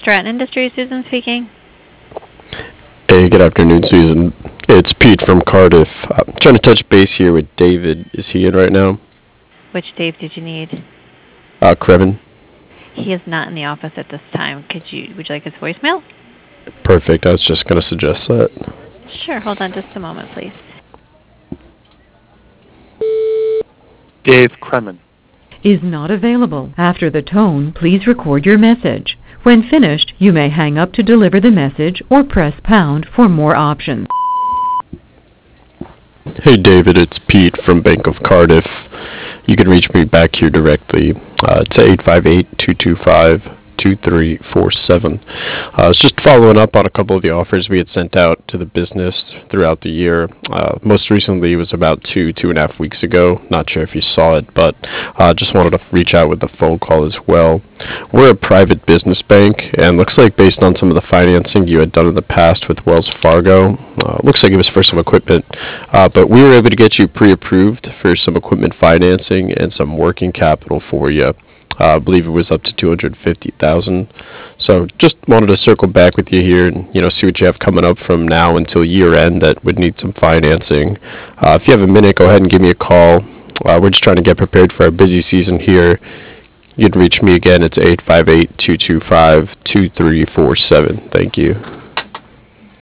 Stratton Industries, Susan speaking. Hey, good afternoon, Susan. It's Pete from Cardiff. I'm trying to touch base here with David. Is he in right now? Which Dave did you need? Krevin. He is not in the office at this time. Would you like his voicemail? Perfect. I was just going to suggest that. Sure, hold on just a moment, please. Dave Kremen is not available. After the tone, please record your message. When finished, you may hang up to deliver the message or press pound for more options. Hey, David. It's Pete from Bank of Cardiff. You can reach me back here directly. It's 858-225-2347. I was just following up on a couple of the offers we had sent out to the business throughout the year. Most recently, it was about 2.5 weeks ago. Not sure if you saw it, but just wanted to reach out with a phone call as well. We're a private business bank, and looks like based on some of the financing you had done in the past with Wells Fargo, looks like it was for some equipment, but we were able to get you pre-approved for some equipment financing and some working capital for you. I believe it was up to $250,000. So just wanted to circle back with you here and see what you have coming up from now until year end that would need some financing. If you have a minute, go ahead and give me a call. We're just trying to get prepared for our busy season here. You can reach me again. It's 858-225-2347. Thank you.